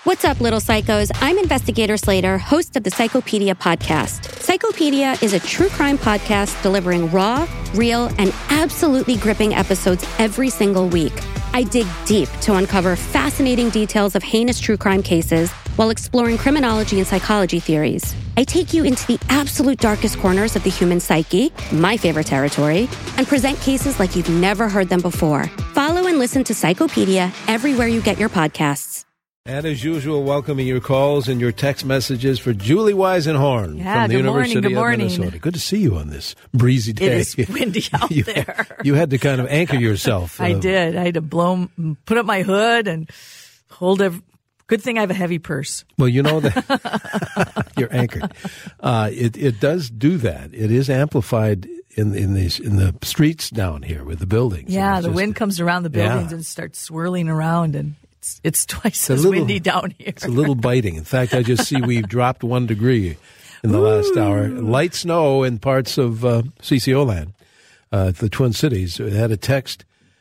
What's up, little psychos? I'm Investigator Slater, host of the Psychopedia podcast. Psychopedia is a true crime podcast delivering raw, real, and absolutely gripping episodes every single week. I dig deep to uncover fascinating details of heinous true crime cases while exploring criminology and psychology theories. I take you into the absolute darkest corners of the human psyche, my favorite territory, and present cases like you've never heard them before. Follow and listen to Psychopedia everywhere you get your podcasts. And as usual, welcoming your calls and your text messages for Julie Weisenhorn from the University of Minnesota. Good to see you on this breezy day. It is windy out there. You had to kind of anchor yourself. I did. I had to put up my hood and hold a. Good thing I have a heavy purse. Well, you know that you're anchored. It does do that. It is amplified in the streets down here with the buildings. Yeah, the wind comes around the buildings and starts swirling around, and it's twice as windy down here. It's a little biting. In fact, I just see we've dropped 1 degree in the last hour. Light snow in parts of CCO land, the Twin Cities. I had a text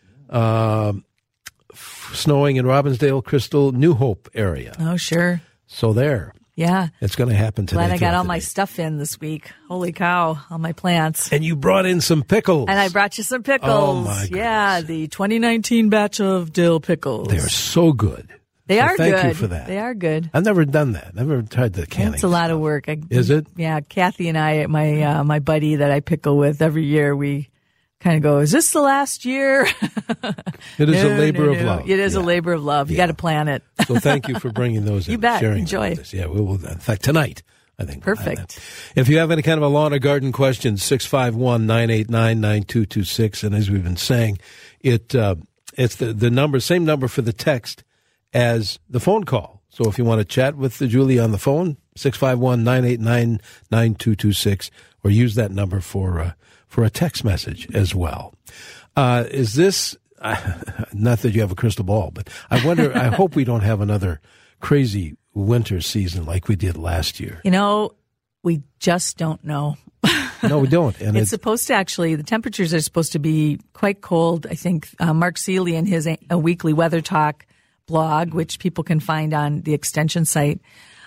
snowing in Robbinsdale, Crystal, New Hope area. Oh, sure. So there. Yeah. It's going to happen today. Glad I got all my stuff in this week. Holy cow, all my plants. And you brought in some pickles. And I brought you some pickles. Oh, my goodness. Yeah, the 2019 batch of dill pickles. They're so good. They are good. Thank you for that. They are good. I've never done that. Never tried the canning. It's a lot of work. Is it? Yeah, Kathy and I, my buddy that I pickle with every year, we kind of go, is this the last year? It is a labor of love. It is a labor of love. You got to plan it. So thank you for bringing those in. You bet. Sharing Enjoy. This. Yeah, we will. In fact, tonight, I think. Perfect. If you have any kind of a lawn or garden question, 651-989-9226. And as we've been saying, it's the number, same number for the text as the phone call. So if you want to chat with Julie on the phone, 651-989-9226, or use that number for a text message as well. Is this, not that you have a crystal ball, but I wonder, I hope we don't have another crazy winter season like we did last year. You know, we just don't know. No, we don't. And it's supposed to actually, the temperatures are supposed to be quite cold. I think Mark Seeley in his a weekly Weather Talk blog, which people can find on the extension site,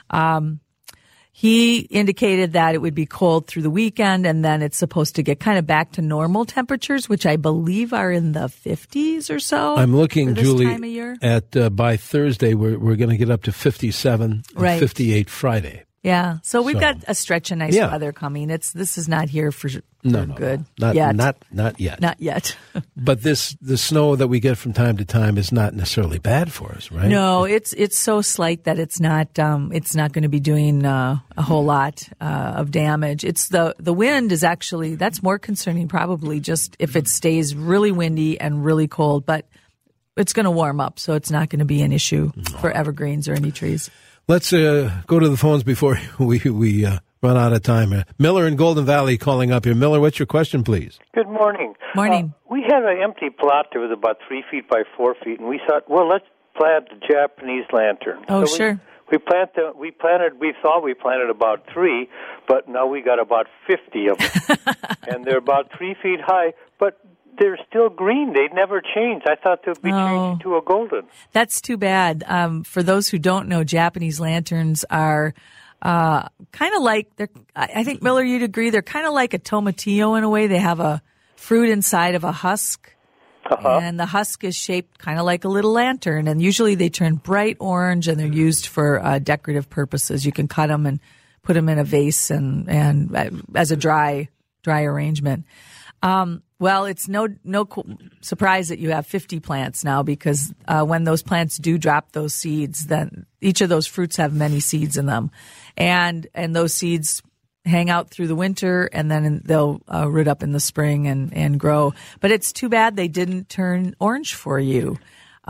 he indicated that it would be cold through the weekend, and then it's supposed to get kind of back to normal temperatures, which I believe are in the 50s or so. I'm looking, for this Julie, time of year. At by Thursday, we're going to get up to 57 and 58 Friday. Yeah, so we've got a stretch of nice weather coming. This is not here for good. Not yet. Not yet. Not yet. But the snow that we get from time to time is not necessarily bad for us, right? No, it's so slight that it's not going to be doing a whole lot of damage. It's the wind is actually, that's more concerning probably, just if it stays really windy and really cold, but it's going to warm up, so it's not going to be an issue for evergreens or any trees. Let's go to the phones before we run out of time. Miller in Golden Valley calling up here. Miller, what's your question, please? Good morning. Morning. We had an empty plot that was about 3 feet by 4 feet, and we thought, well, let's plant the Japanese lantern. Oh, so sure. We thought we planted about 3, but now we got about 50 of them. And they're about 3 feet high, but they're still green. They never changed. I thought they'd be changed to a golden. That's too bad. For those who don't know, Japanese lanterns are kind of like, I think, Miller, you'd agree, they're kind of like a tomatillo in a way. They have a fruit inside of a husk, and the husk is shaped kind of like a little lantern. And usually they turn bright orange, and they're used for decorative purposes. You can cut them and put them in a vase and as a dry arrangement. Well, it's no surprise that you have 50 plants now, because when those plants do drop those seeds, then each of those fruits have many seeds in them, and those seeds hang out through the winter, and then they'll root up in the spring and grow. But it's too bad they didn't turn orange for you.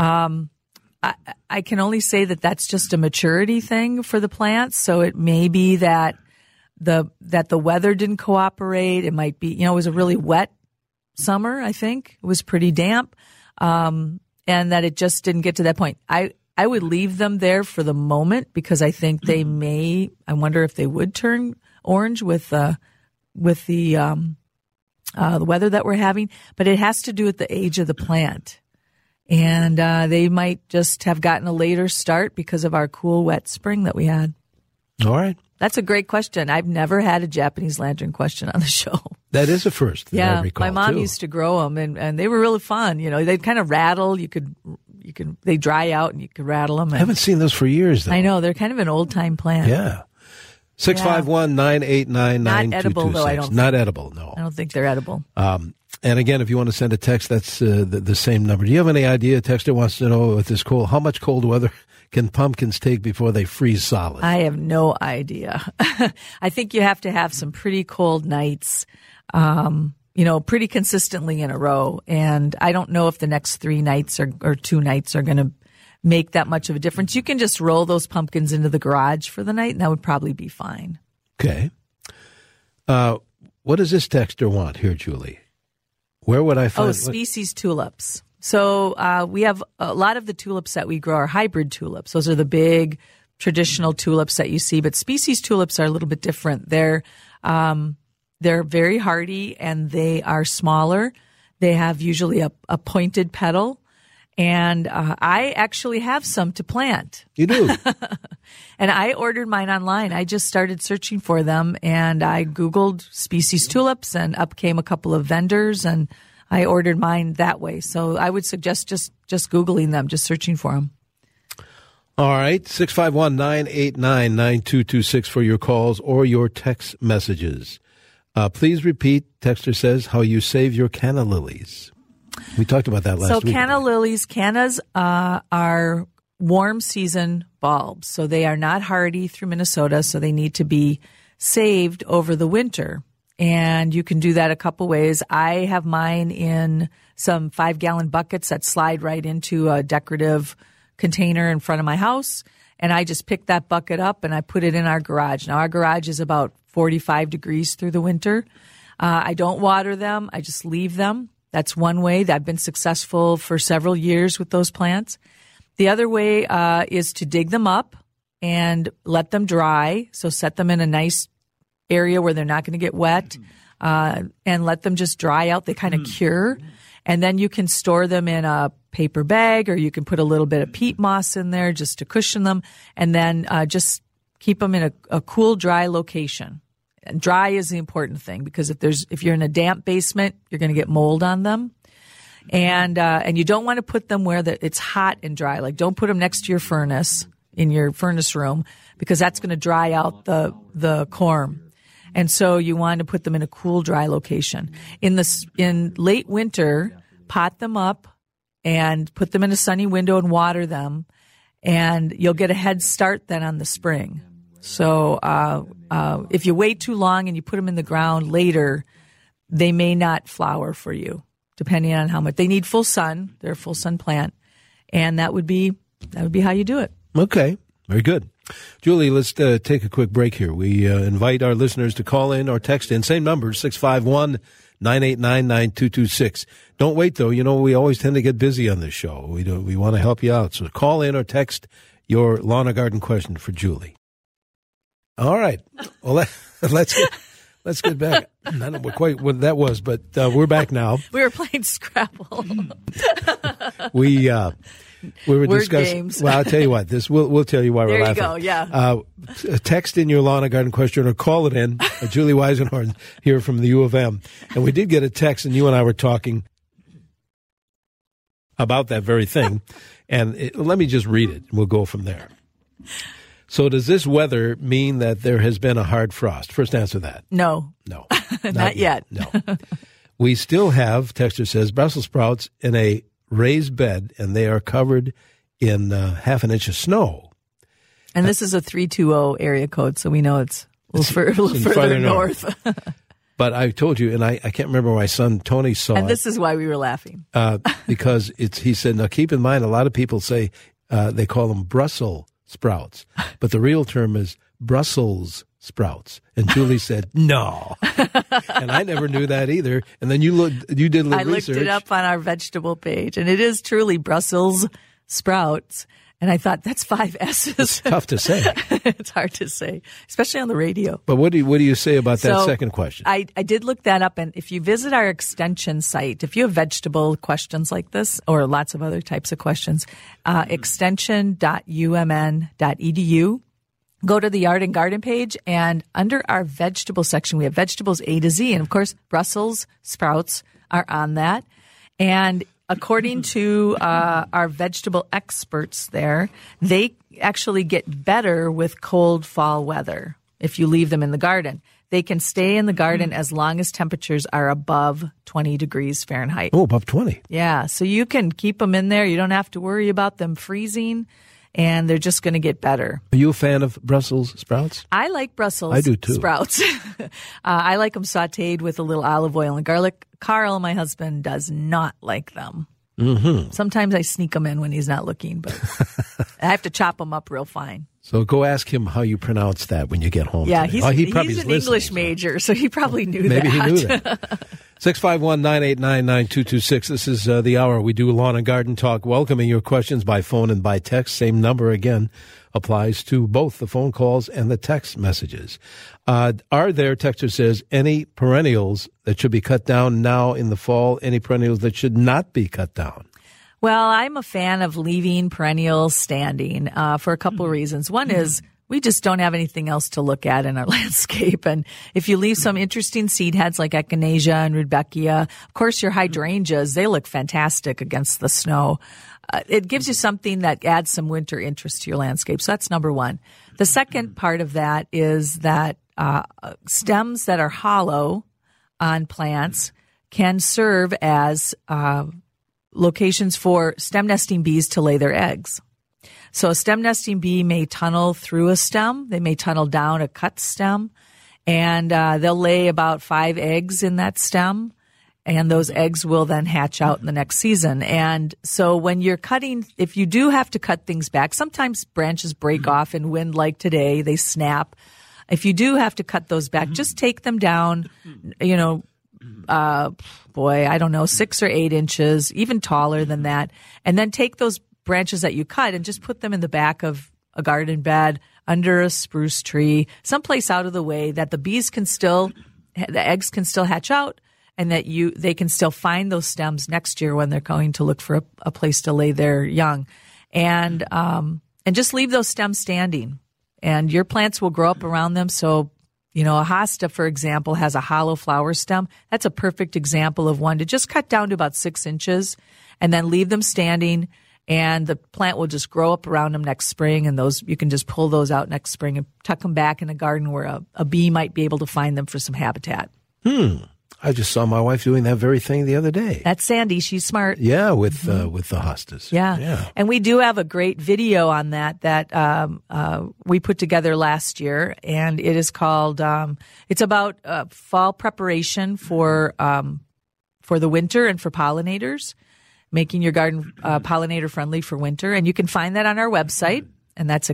I can only say that that's just a maturity thing for the plants. So it may be that the weather didn't cooperate. It might be, it was a really wet summer, I think. It was pretty damp, and that it just didn't get to that point. I would leave them there for the moment, because I think they may, I wonder if they would turn orange with the weather that we're having, but it has to do with the age of the plant. And they might just have gotten a later start because of our cool, wet spring that we had. All right. That's a great question. I've never had a Japanese lantern question on the show. That is a first that I recall, my mom too. used to grow them, and they were really fun. You know, they'd kind of rattle. They dry out, and you could rattle them. I haven't seen those for years, though. I know. They're kind of an old-time plant. Yeah. 651-989-9226. Not edible, though, I don't think. Not edible, no. I don't think they're edible. And again, if you want to send a text, that's the same number. Do you have any idea? Texter wants to know with this cold, how much cold weather can pumpkins take before they freeze solid? I have no idea. I think you have to have some pretty cold nights, pretty consistently in a row. And I don't know if the next 3 nights or 2 nights are going to make that much of a difference. You can just roll those pumpkins into the garage for the night, and that would probably be fine. Okay. What does this texter want here, Julie? Where would I find? Species tulips. So we have a lot of the tulips that we grow are hybrid tulips. Those are the big traditional tulips that you see, but species tulips are a little bit different. They're very hardy and they are smaller. They have usually a pointed petal. And I actually have some to plant. You do? And I ordered mine online. I just started searching for them, and I Googled species tulips, and up came a couple of vendors, and I ordered mine that way. So I would suggest just Googling them, just searching for them. All right, 651-989-9226 for your calls or your text messages. Please repeat, texter says, how you save your canna lilies. We talked about that last week. So canna lilies, cannas are warm season bulbs. So they are not hardy through Minnesota, so they need to be saved over the winter. And you can do that a couple ways. I have mine in some 5-gallon buckets that slide right into a decorative container in front of my house. And I just pick that bucket up and I put it in our garage. Now, our garage is about 45 degrees through the winter. I don't water them. I just leave them. That's one way that I've been successful for several years with those plants. The other way is to dig them up and let them dry. So set them in a nice area where they're not going to get wet and let them just dry out. They kind of cure. And then you can store them in a paper bag, or you can put a little bit of peat moss in there just to cushion them. And then just keep them in a cool, dry location. And dry is the important thing, because if you're in a damp basement, you're going to get mold on them. And you don't want to put them where it's hot and dry. Like, don't put them next to your furnace in your furnace room, because that's going to dry out the corm. And so you want to put them in a cool, dry location. In late winter, pot them up and put them in a sunny window and water them, and you'll get a head start then on the spring. So if you wait too long and you put them in the ground later, they may not flower for you, depending on how much. They need full sun. They're a full sun plant, and that would be how you do it. Okay, very good. Julie, let's take a quick break here. We invite our listeners to call in or text in. Same number, 651-989-9226. Don't wait, though. You know, we always tend to get busy on this show. We want to help you out. So call in or text your lawn or garden question for Julie. All right. Well, let's get back. I don't know quite what that was, but we're back now. We were playing Scrabble. We were Word discussing. games. Well, I'll tell you what. We'll tell you why we're laughing. There you go. Yeah. Text in your lawn and garden question or call it in. Julie Weisenhorn here from the U of M, and we did get a text, and you and I were talking about that very thing. And let me just read it, and we'll go from there. So does this weather mean that there has been a hard frost? First answer that. No. Not yet. No. We still have, texter says, Brussels sprouts in a raised bed, and they are covered in half an inch of snow. And this is a 320 area code, so we know it's a little further north. But I told you, and I can't remember, my son Tony saw it. And this is why we were laughing. Because he said, now keep in mind, a lot of people say they call them Brussels sprouts, but the real term is Brussels sprouts. And Julie said, no. And I never knew that either. And then you did a little research. I looked it up on our vegetable page, and it is truly Brussels sprouts. And I thought, that's 5 S's. It's tough to say. It's hard to say, especially on the radio. But what do you say about that second question? I did look that up, and if you visit our extension site, if you have vegetable questions like this or lots of other types of questions, extension.umn.edu, go to the Yard and Garden page, and under our vegetable section, we have vegetables A to Z. And, of course, Brussels sprouts are on that. And according to our vegetable experts there, they actually get better with cold fall weather if you leave them in the garden. They can stay in the garden as long as temperatures are above 20 degrees Fahrenheit. Oh, above 20. Yeah, so you can keep them in there. You don't have to worry about them freezing, and they're just going to get better. Are you a fan of Brussels sprouts? I like Brussels I do too. sprouts. I like them sautéed with a little olive oil and garlic. Carl, my husband, does not like them. Mm-hmm. Sometimes I sneak them in when he's not looking, but I have to chop them up real fine. So go ask him how you pronounce that when you get home. Yeah, today. he's an English major, so he probably knew that. Maybe he knew that. 651-989-9226. This is the hour. We do lawn and garden talk, welcoming your questions by phone and by text. Same number again applies to both the phone calls and the text messages. Are there, texter says, any perennials that should be cut down now in the fall? Any perennials that should not be cut down? Well, I'm a fan of leaving perennials standing for a couple of reasons. One is we just don't have anything else to look at in our landscape. And if you leave some interesting seed heads like echinacea and rudbeckia, of course, your hydrangeas, they look fantastic against the snow. It gives you something that adds some winter interest to your landscape. So that's number one. The second part of that is that stems that are hollow on plants can serve as locations for stem nesting bees to lay their eggs. So a stem nesting bee may tunnel through a stem. They may tunnel down a cut stem, and they'll lay about 5 eggs in that stem, and those eggs will then hatch out in the next season. And so when you're cutting, if you do have to cut things back, sometimes branches break off in wind like today, they snap. If you do have to cut those back, just take them down, 6 or 8 inches, even taller than that. And then take those branches that you cut and just put them in the back of a garden bed, under a spruce tree, someplace out of the way that the eggs can still hatch out, and that they can still find those stems next year when they're going to look for a place to lay their young. And just leave those stems standing. And your plants will grow up around them. So, a hosta, for example, has a hollow flower stem. That's a perfect example of one to just cut down to about 6 inches and then leave them standing, and the plant will just grow up around them next spring. And those, you can just pull those out next spring and tuck them back in a garden where a bee might be able to find them for some habitat. I just saw my wife doing that very thing the other day. That's Sandy. She's smart. Yeah, with the hostas. Yeah. And we do have a great video on that we put together last year, and it is called. It's about fall preparation for the winter and for pollinators, making your garden pollinator friendly for winter. And you can find that on our website, and that's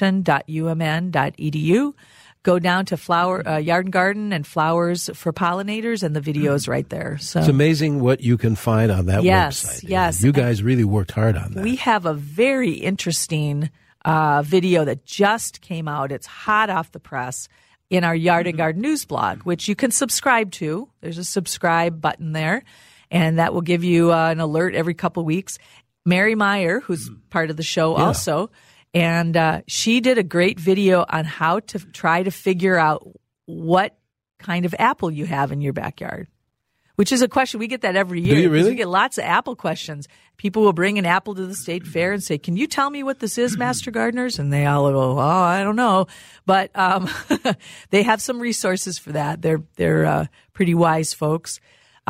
extension.umn.edu. Go down to Yard and Garden and Flowers for Pollinators, and the video is right there. So it's amazing what you can find on that website. Yes. You guys really worked hard on that. We have a very interesting video that just came out. It's hot off the press in our Yard and Garden news blog, which you can subscribe to. There's a subscribe button there, and that will give you an alert every couple weeks. Mary Meyer, who's part of the show also, and she did a great video on how to try to figure out what kind of apple you have in your backyard, which is a question. We get that every year. Do you really? We get lots of apple questions. People will bring an apple to the state fair and say, "Can you tell me what this is, Master Gardeners?" And they all go, "Oh, I don't know." But they have some resources for that. They're pretty wise folks.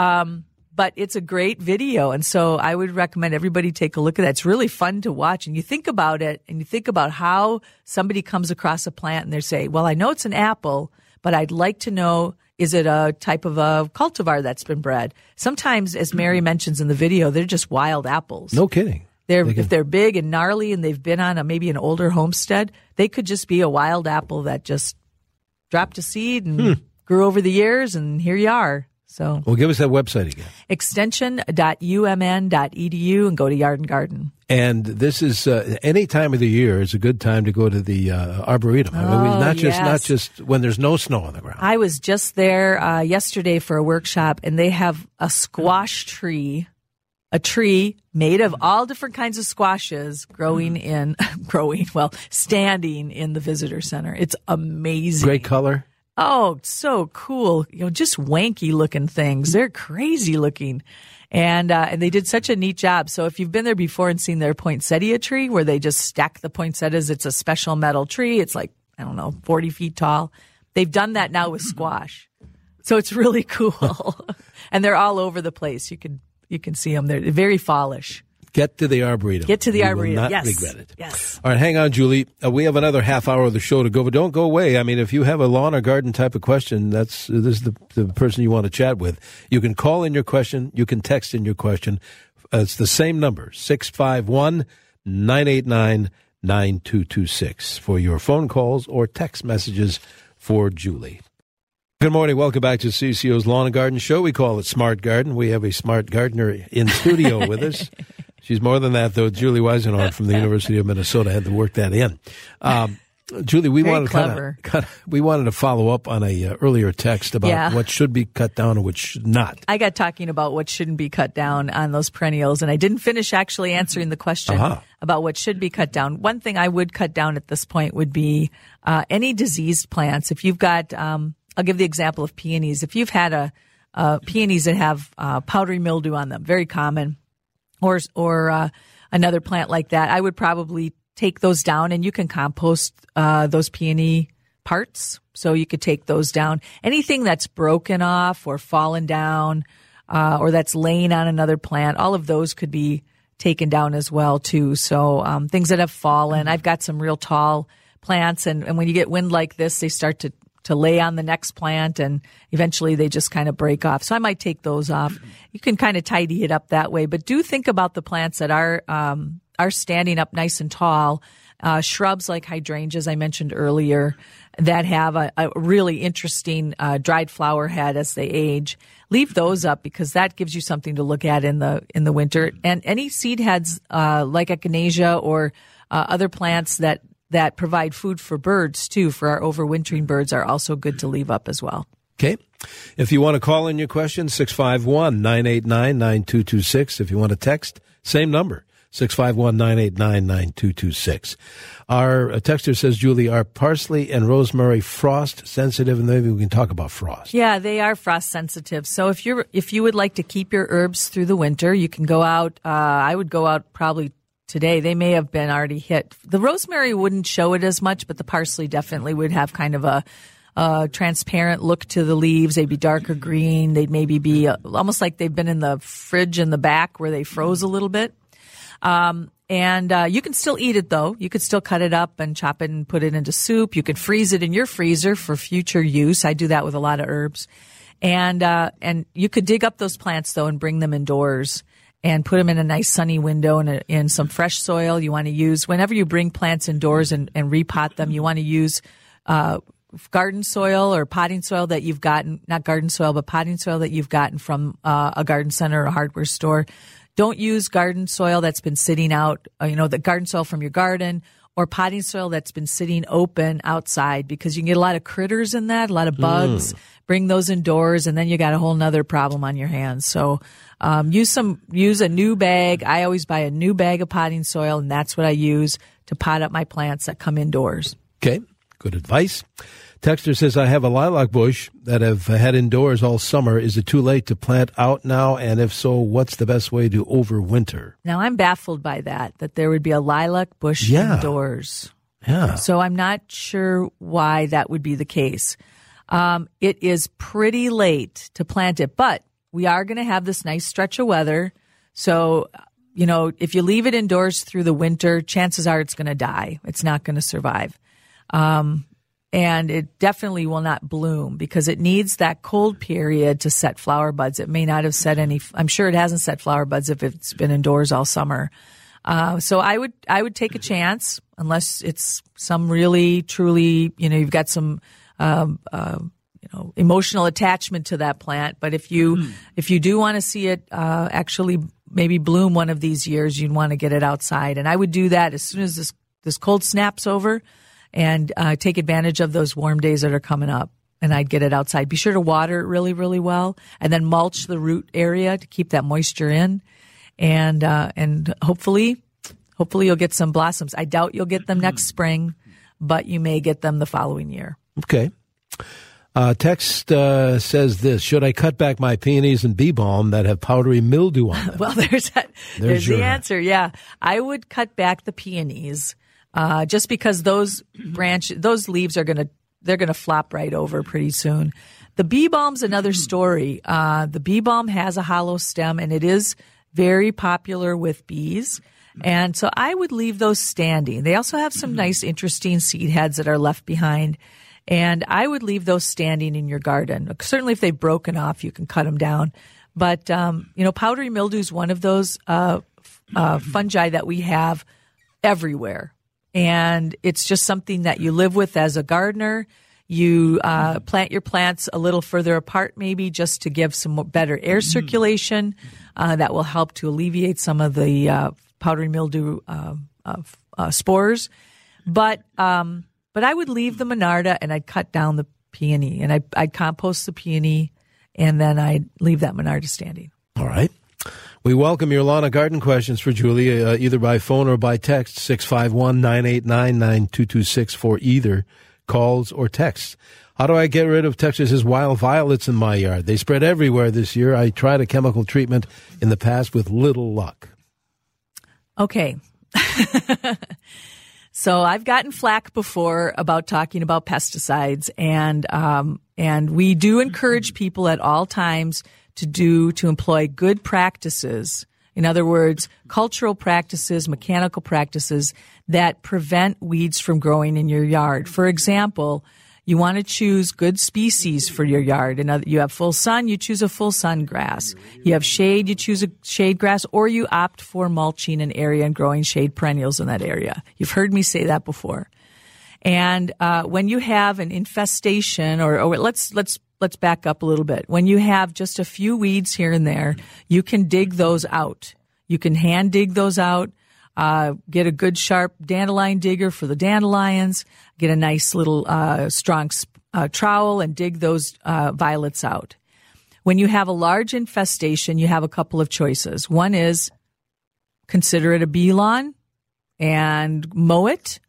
But it's a great video, and so I would recommend everybody take a look at that. It's really fun to watch, and you think about it, and you think about how somebody comes across a plant, and they say, well, I know it's an apple, but I'd like to know, is it a type of a cultivar that's been bred? Sometimes, as Mary mentions in the video, they're just wild apples. No kidding. If they're big and gnarly and they've been on maybe an older homestead, they could just be a wild apple that just dropped a seed and grew over the years, and here you are. So, Well, give us that website again. extension.umn.edu and go to Yard and Garden. And this is any time of the year is a good time to go to the Arboretum. Not just when there's no snow on the ground. I was just there yesterday for a workshop, and they have a squash tree, a tree made of all different kinds of squashes standing in the visitor center. It's amazing. Great color. Oh, so cool. Just wanky looking things. They're crazy looking. And they did such a neat job. So if you've been there before and seen their poinsettia tree where they just stack the poinsettias, it's a special metal tree. It's like, 40 feet tall. They've done that now with squash. So it's really cool. And they're all over the place. You can see them. They're very fallish. Get to the Arboretum. Get to the Arboretum. You will not Yes. regret it. Yes. All right, hang on, Julie. We have another half hour of the show to go, but don't go away. I mean, if you have a lawn or garden type of question, this is the person you want to chat with. You can call in your question. You can text in your question. It's the same number, 651-989-9226 for your phone calls or text messages for Julie. Good morning. Welcome back to CCO's Lawn and Garden Show. We call it Smart Garden. We have a smart gardener in studio with us. She's more than that, though. Julie Weisenhorn from the University of Minnesota had to work that in. Julie, we wanted to follow up on a earlier text about what should be cut down and what should not. I got talking about what shouldn't be cut down on those perennials, and I didn't finish actually answering the question about what should be cut down. One thing I would cut down at this point would be any diseased plants. If you've got, I'll give the example of peonies. If you've had peonies that have powdery mildew on them, very common, or another plant like that, I would probably take those down, and you can compost those peony parts. So you could take those down. Anything that's broken off or fallen down or that's laying on another plant, all of those could be taken down as well, too. So things that have fallen. I've got some real tall plants, and when you get wind like this, they start to lay on the next plant, and eventually they just kind of break off. So I might take those off. You can kind of tidy it up that way, but do think about the plants that are standing up nice and tall. Shrubs like hydrangeas I mentioned earlier that have a really interesting dried flower head as they age. Leave those up because that gives you something to look at in the winter. And any seed heads like echinacea or other plants that provide food for birds, too, for our overwintering birds are also good to leave up as well. Okay. If you want to call in your question, 651-989-9226. If you want to text, same number, 651-989-9226. Our texter says, Julie, are parsley and rosemary frost sensitive? And maybe we can talk about frost. Yeah, they are frost sensitive. So if you would like to keep your herbs through the winter, you can go out. I would go out probably today. They may have been already hit. The rosemary wouldn't show it as much, but the parsley definitely would have kind of a transparent look to the leaves. They'd be darker green. They'd maybe be almost like they've been in the fridge in the back where they froze a little bit. And you can still eat it, though. You could still cut it up and chop it and put it into soup. You could freeze it in your freezer for future use. I do that with a lot of herbs. And you could dig up those plants, though, and bring them indoors and put them in a nice sunny window and in some fresh soil. You want to use, whenever you bring plants indoors and repot them, you want to use garden soil or potting soil that you've gotten, not garden soil, but potting soil that you've gotten from a garden center or a hardware store. Don't use garden soil that's been sitting out, the garden soil from your garden or potting soil that's been sitting open outside because you can get a lot of critters in that, a lot of bugs. Bring those indoors, and then you got a whole nother problem on your hands. So use a new bag. I always buy a new bag of potting soil, and that's what I use to pot up my plants that come indoors. Okay, good advice. Texter says, I have a lilac bush that I've had indoors all summer. Is it too late to plant out now? And if so, what's the best way to overwinter? Now, I'm baffled by that there would be a lilac bush indoors. Yeah. So I'm not sure why that would be the case. It is pretty late to plant it, but we are going to have this nice stretch of weather. So, if you leave it indoors through the winter, chances are it's going to die. It's not going to survive. And it definitely will not bloom because it needs that cold period to set flower buds. It may not have set any, I'm sure it hasn't set flower buds if it's been indoors all summer. So I would take a chance unless it's some really, truly, you've got some, emotional attachment to that plant. But if you do want to see it actually maybe bloom one of these years, you'd want to get it outside. And I would do that as soon as this cold snaps over, and take advantage of those warm days that are coming up. And I'd get it outside. Be sure to water it really, really well, and then mulch the root area to keep that moisture in. And hopefully you'll get some blossoms. I doubt you'll get them next spring, but you may get them the following year. Okay. Text says this: should I cut back my peonies and bee balm that have powdery mildew on them? Well, there's the answer. Yeah, I would cut back the peonies just because those leaves are they're going to flop right over pretty soon. The bee balm's another story. The bee balm has a hollow stem, and it is very popular with bees. And so I would leave those standing. They also have some nice, interesting seed heads that are left behind. And I would leave those standing in your garden. Certainly if they've broken off, you can cut them down. But, powdery mildew is one of those fungi that we have everywhere. And it's just something that you live with as a gardener. You plant your plants a little further apart, maybe just to give some better air circulation. That will help to alleviate some of the powdery mildew spores. But I would leave the Monarda, and I'd cut down the peony, and I'd compost the peony, and then I'd leave that Monarda standing. All right. We welcome your lawn and garden questions for Julie, either by phone or by text, 651-989-9226 for either calls or texts. How do I get rid of Texas's wild violets in my yard? They spread everywhere this year. I tried a chemical treatment in the past with little luck. Okay. So I've gotten flack before about talking about pesticides, and we do encourage people at all times to employ good practices. In other words, cultural practices, mechanical practices that prevent weeds from growing in your yard. For example, you want to choose good species for your yard. You have full sun, you choose a full sun grass. You have shade, you choose a shade grass, or you opt for mulching an area and growing shade perennials in that area. You've heard me say that before. And when you have an infestation, or let's back up a little bit. When you have just a few weeds here and there, you can dig those out. You can hand dig those out. Get a good sharp dandelion digger for the dandelions. Get a nice little strong trowel and dig those violets out. When you have a large infestation, you have a couple of choices. One is consider it a bee lawn and mow it,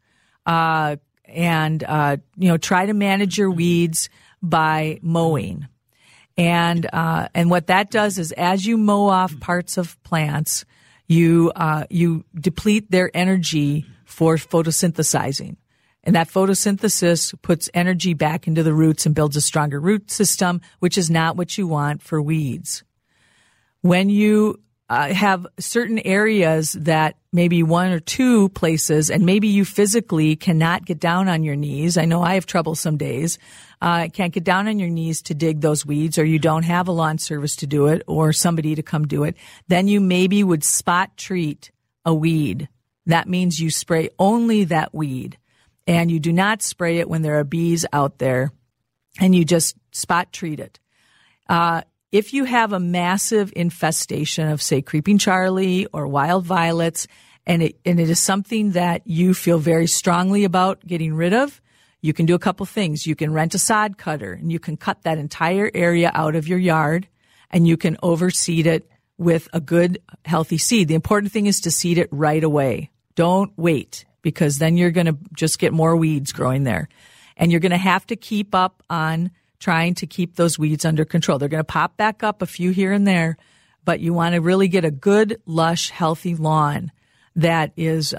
and try to manage your weeds by mowing. And what that does is, as you mow off parts of plants, you deplete their energy for photosynthesizing. And that photosynthesis puts energy back into the roots and builds a stronger root system, which is not what you want for weeds. When you have certain areas that maybe one or two places, and maybe you physically cannot get down on your knees. I know I have trouble some days. Can't get down on your knees to dig those weeds, or you don't have a lawn service to do it or somebody to come do it. Then you maybe would spot treat a weed. That means you spray only that weed, and you do not spray it when there are bees out there, and you just spot treat it. If you have a massive infestation of, say, creeping Charlie or wild violets, and it is something that you feel very strongly about getting rid of, you can do a couple things. You can rent a sod cutter, and you can cut that entire area out of your yard, and you can overseed it with a good, healthy seed. The important thing is to seed it right away. Don't wait, because then you're going to just get more weeds growing there. And you're going to have to keep up on trying to keep those weeds under control. They're going to pop back up a few here and there, but you want to really get a good, lush, healthy lawn that is,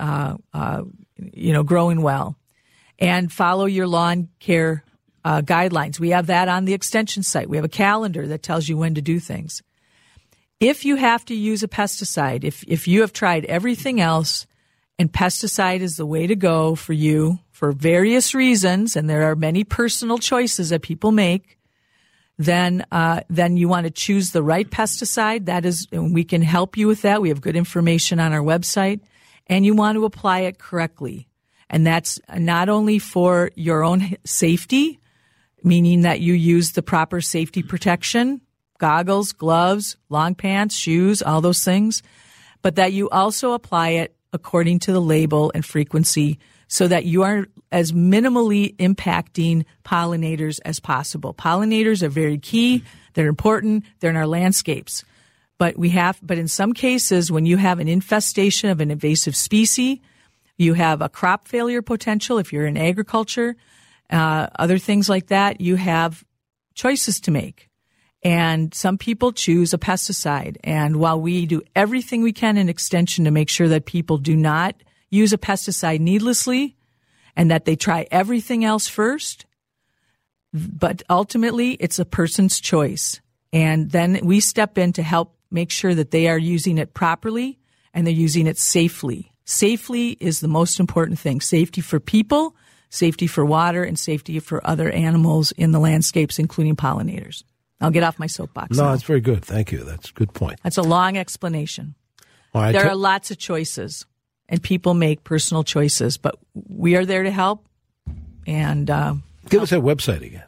growing well. And follow your lawn care guidelines. We have that on the extension site. We have a calendar that tells you when to do things. If you have to use a pesticide, if you have tried everything else and pesticide is the way to go for you for various reasons, and there are many personal choices that people make, then you want to choose the right pesticide. That is, and we can help you with that. We have good information on our website, and you want to apply it correctly. And that's not only for your own safety, meaning that you use the proper safety protection, goggles, gloves, long pants, shoes, all those things, but that you also apply it according to the label and frequency so that you are as minimally impacting pollinators as possible. Pollinators are very key. They're important. They're in our landscapes. But in some cases, when you have an infestation of an invasive species, you have a crop failure potential if you're in agriculture, other things like that, you have choices to make. And some people choose a pesticide. And while we do everything we can in Extension to make sure that people do not use a pesticide needlessly and that they try everything else first, but ultimately it's a person's choice. And then we step in to help make sure that they are using it properly and they're using it safely. Safely is the most important thing. Safety for people, safety for water, and safety for other animals in the landscapes, including pollinators. I'll get off my soapbox. No, now. that's very good. Thank you. That's a good point. That's a long explanation. All right, there are lots of choices, and people make personal choices, but we are there to help. And give us that website again.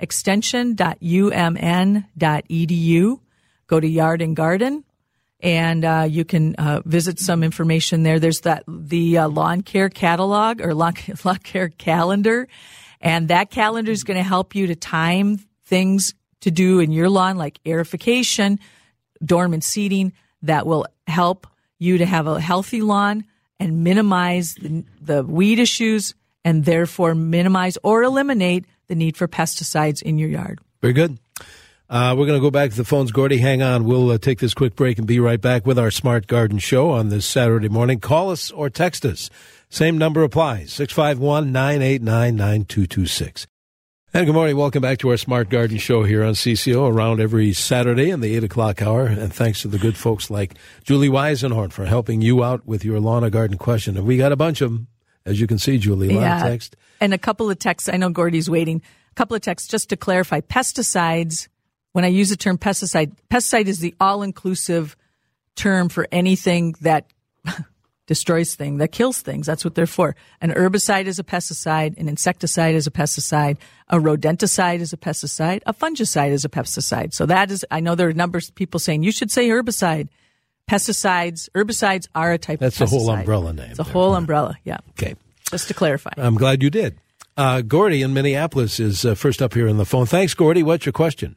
Extension.umn.edu. Go to Yard and Garden, and you can visit some information there. There's the lawn care catalog or lawn care calendar, and that calendar is going to help you to time things to do in your lawn, like aerification, dormant seeding, that will help you to have a healthy lawn and minimize the weed issues and therefore minimize or eliminate the need for pesticides in your yard. Very good. We're going to go back to the phones. Gordy, hang on. We'll take this quick break and be right back with our Smart Garden Show on this Saturday morning. Call us or text us. Same number applies, 651-989-9226. And good morning. Welcome back to our Smart Garden Show here on CCO, around every Saturday in the 8 o'clock hour. And thanks to the good folks like Julie Weisenhorn for helping you out with your lawn or garden question. And we got a bunch of them, as you can see, Julie. A lot of text. And a couple of texts. I know Gordy's waiting. A couple of texts just to clarify. Pesticides, when I use the term pesticide is the all-inclusive term for anything that destroys things, that kills things. That's what they're for. An herbicide is a pesticide. An insecticide is a pesticide. A rodenticide is a pesticide. A fungicide is a pesticide. So that is, I know there are numbers of people saying you should say herbicide. Herbicides are a type of pesticide. That's the whole umbrella name. It's a whole umbrella, yeah. Okay. Just to clarify. I'm glad you did. Gordy in Minneapolis is first up here on the phone. Thanks, Gordy. What's your question?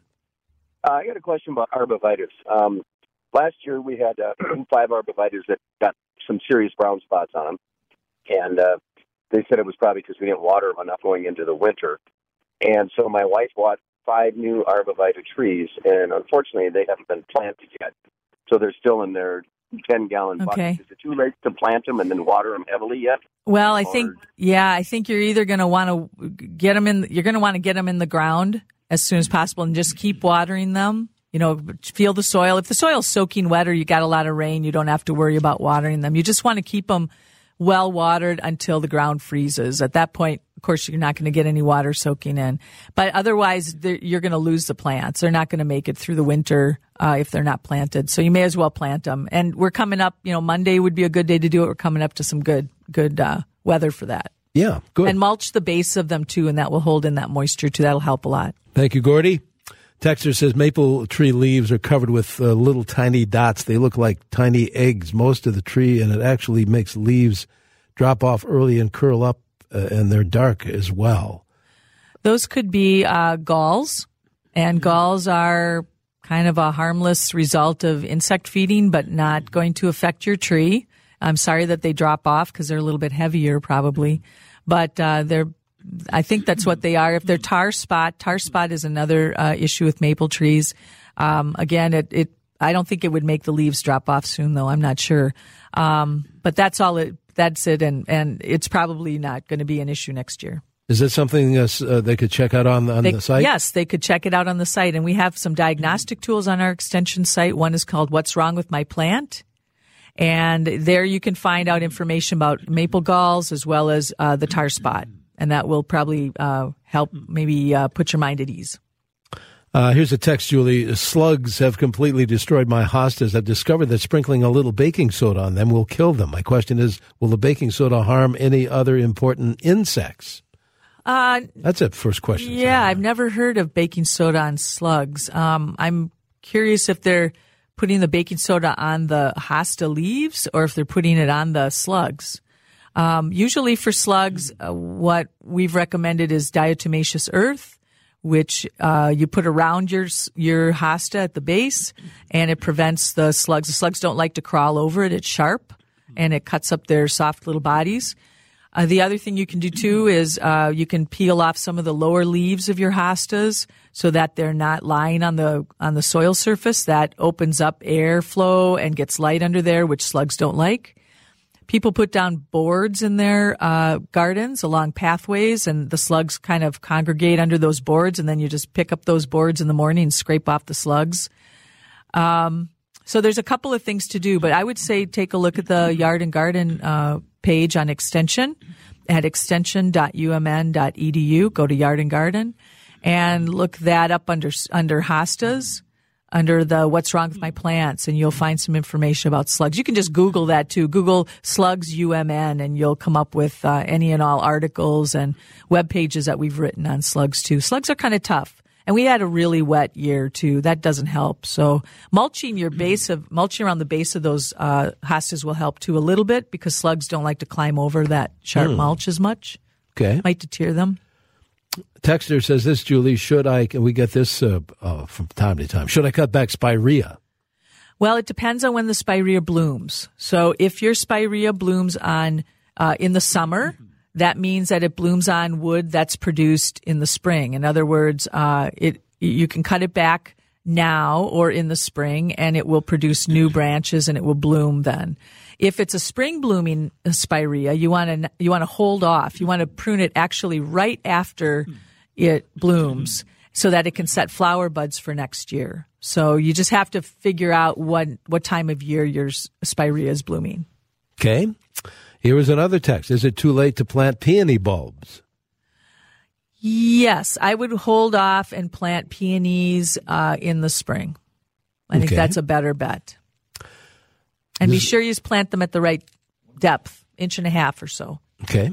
I got a question about arborvitaes. Last year we had 5 arborvitaes that got some serious brown spots on them, and they said it was probably because we didn't water them enough going into the winter. And so my wife bought 5 new arborvitae trees, and unfortunately they haven't been planted yet. So they're still in their 10-gallon buckets. Is it too late to plant them and then water them heavily yet? Well, I think you're either going to want to get them in. You're going to want to get them in the ground as soon as possible and just keep watering them. You know, feel the soil. If the soil's soaking wet or you got a lot of rain, you don't have to worry about watering them. You just want to keep them well watered until the ground freezes. At that point, of course, you're not going to get any water soaking in. But otherwise, you're going to lose the plants. They're not going to make it through the winter if they're not planted. So you may as well plant them. And we're coming up, Monday would be a good day to do it. We're coming up to some good weather for that. Yeah, good. And mulch the base of them, too, and that will hold in that moisture, too. That'll help a lot. Thank you, Gordy. Texter says maple tree leaves are covered with little tiny dots. They look like tiny eggs, most of the tree, and it actually makes leaves drop off early and curl up, and they're dark as well. Those could be galls, and galls are kind of a harmless result of insect feeding, but not going to affect your tree. I'm sorry that they drop off because they're a little bit heavier probably, but I think that's what they are. If they're tar spot is another issue with maple trees. Again, I don't think it would make the leaves drop off soon, though. I'm not sure. But that's it, and it's probably not going to be an issue next year. Is that something they could check out on the site? Yes, they could check it out on the site, and we have some diagnostic tools on our extension site. One is called What's Wrong with My Plant? And there you can find out information about maple galls as well as the tar spot. And that will probably help maybe put your mind at ease. Here's a text, Julie. Slugs have completely destroyed my hostas. I've discovered that sprinkling a little baking soda on them will kill them. My question is, will the baking soda harm any other important insects? That's a first question. Yeah, I've never heard of baking soda on slugs. I'm curious if they're putting the baking soda on the hosta leaves or if they're putting it on the slugs. Usually for slugs, what we've recommended is diatomaceous earth, which you put around your hosta at the base, and it prevents the slugs. The slugs don't like to crawl over it. It's sharp, and it cuts up their soft little bodies. The other thing you can do, too, is you can peel off some of the lower leaves of your hostas so that they're not lying on the soil surface. That opens up airflow and gets light under there, which slugs don't like. People put down boards in their gardens along pathways, and the slugs kind of congregate under those boards, and then you just pick up those boards in the morning and scrape off the slugs. So there's a couple of things to do, but I would say take a look at the Yard and Garden page on Extension at extension.umn.edu. Go to Yard and Garden and look that up under hostas, under the What's Wrong with My Plants, and you'll find some information about slugs. You can just Google that too. Google slugs UMN, and you'll come up with any and all articles and web pages that we've written on slugs too. Slugs are kind of tough. And we had a really wet year too. That doesn't help. So mulching around the base of those hostas will help too a little bit, because slugs don't like to climb over that sharp mulch as much. Okay. Might deter them. Texter says this, Julie, and we get this from time to time, should I cut back spirea? Well, it depends on when the spirea blooms. So if your spirea blooms in the summer, that means that it blooms on wood that's produced in the spring. In other words, you can cut it back now or in the spring, and it will produce new branches and it will bloom then. If it's a spring blooming spirea, you want to hold off. You want to prune it actually right after it blooms so that it can set flower buds for next year. So you just have to figure out what time of year your spirea is blooming. Okay. Here is another text. Is it too late to plant peony bulbs? Yes, I would hold off and plant peonies in the spring. I think that's a better bet. And be sure you plant them at the right depth, 1.5 inches or so. Okay.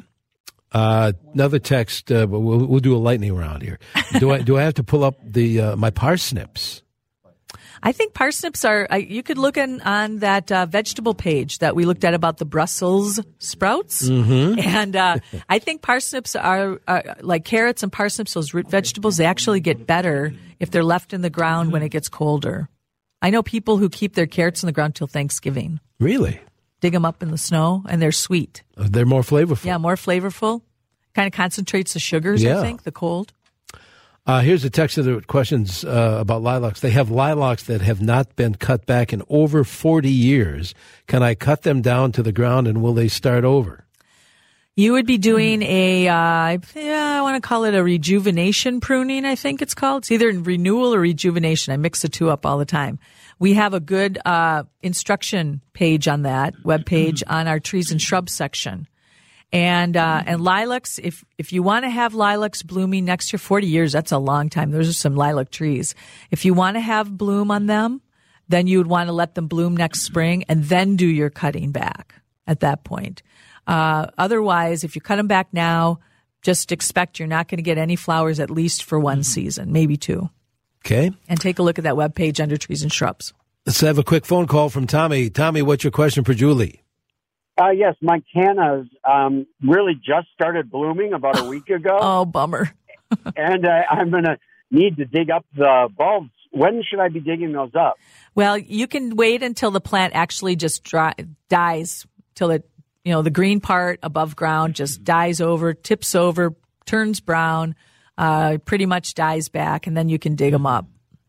Another text, but we'll do a lightning round here. Do I have to pull up my parsnips? I think parsnips you could look on that vegetable page that we looked at about the Brussels sprouts. Mm-hmm. And I think parsnips are like carrots and parsnips, those root vegetables, they actually get better if they're left in the ground when it gets colder. I know people who keep their carrots in the ground till Thanksgiving. Really? Dig them up in the snow, and they're sweet. They're more flavorful. Yeah, more flavorful. Kind of concentrates the sugars, I think, the cold. Here's a text of the questions about lilacs. They have lilacs that have not been cut back in over 40 years. Can I cut them down to the ground, and will they start over? You would be doing I want to call it a rejuvenation pruning, I think it's called. It's either renewal or rejuvenation. I mix the two up all the time. We have a good instruction page on that, web page, on our trees and shrubs section. And lilacs, if you want to have lilacs blooming next year, 40 years, that's a long time. Those are some lilac trees. If you want to have bloom on them, then you would want to let them bloom next spring and then do your cutting back at that point. Otherwise, if you cut them back now, just expect you're not going to get any flowers at least for one season, maybe two. Okay. And take a look at that webpage under trees and shrubs. Let's have a quick phone call from Tommy. Tommy, what's your question for Julie? Yes, my cannas really just started blooming about a week ago. Oh, bummer. And I'm going to need to dig up the bulbs. When should I be digging those up? Well, you can wait until the plant actually just dies, till it, the green part above ground just dies over, tips over, turns brown, pretty much dies back, and then you can dig them up.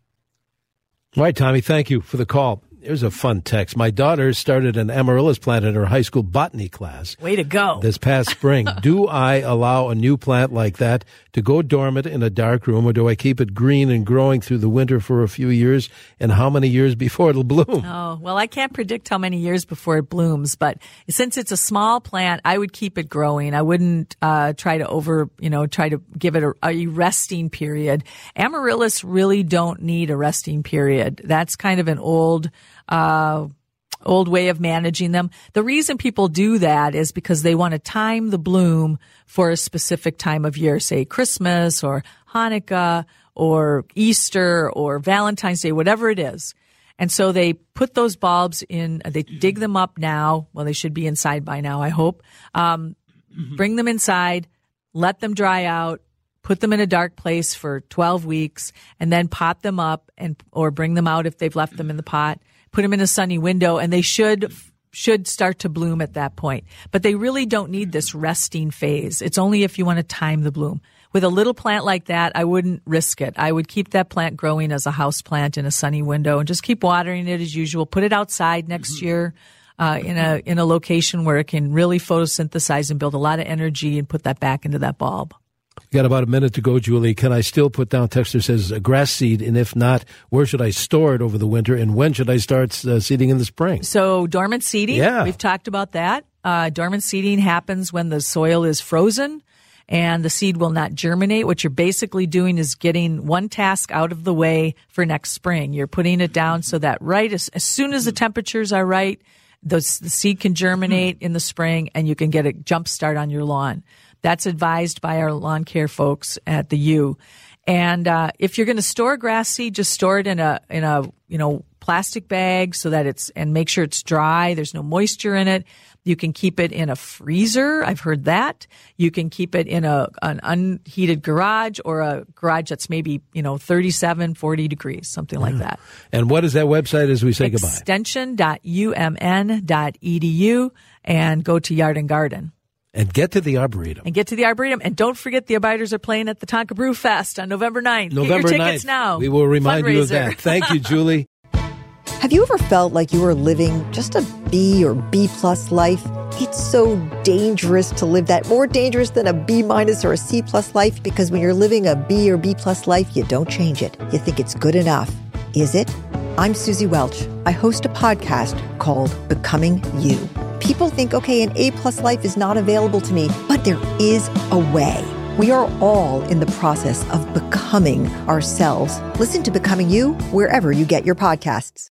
All right, Tommy, thank you for the call. Here's a fun text. My daughter started an amaryllis plant in her high school botany class. Way to go. This past spring. Do I allow a new plant like that to go dormant in a dark room, or do I keep it green and growing through the winter for a few years? And how many years before it'll bloom? Oh, well, I can't predict how many years before it blooms, but since it's a small plant, I would keep it growing. I wouldn't try to give it a resting period. Amaryllis really don't need a resting period. That's kind of an old old way of managing them. The reason people do that is because they want to time the bloom for a specific time of year, say Christmas or Hanukkah or Easter or Valentine's Day, whatever it is. And so they put those bulbs in, they dig them up now. Well, they should be inside by now, I hope. Bring them inside, let them dry out, put them in a dark place for 12 weeks, and then pot them up or bring them out if they've left them in the pot, put them in a sunny window, and they should start to bloom at that point. But they really don't need this resting phase. It's only if you want to time the bloom. With a little plant like that, I wouldn't risk it. I would keep that plant growing as a house plant in a sunny window and just keep watering it as usual. Put it outside next year in a location where it can really photosynthesize and build a lot of energy and put that back into that bulb. We got about a minute to go, Julie. Can I still put down, texter says, a grass seed? And if not, where should I store it over the winter? And when should I start seeding in the spring? So dormant seeding, we've talked about that. Dormant seeding happens when the soil is frozen and the seed will not germinate. What you're basically doing is getting one task out of the way for next spring. You're putting it down so that as soon as the temperatures are right, the seed can germinate in the spring and you can get a jump start on your lawn. That's advised by our lawn care folks at the U. And if you're going to store grass seed, just store it in a plastic bag so that and make sure it's dry. There's no moisture in it. You can keep it in a freezer. I've heard that. You can keep it in an unheated garage or a garage that's maybe, 37, 40 degrees, something like that. And what is that website as we say goodbye? Extension.umn.edu and go to Yard and Garden. And get to the Arboretum. And don't forget the Abiders are playing at the Tonka Brew Fest on November 9th. November Get your tickets 9th. now. We will remind you of that. Thank you, Julie. Have you ever felt like you were living just a B or B plus life? It's so dangerous to live that, more dangerous than a B minus or a C plus life, because when you're living a B or B plus life, you don't change it. You think it's good enough. Is it? I'm Susie Welch. I host a podcast called Becoming You. People think, okay, an A-plus life is not available to me, but there is a way. We are all in the process of becoming ourselves. Listen to Becoming You wherever you get your podcasts.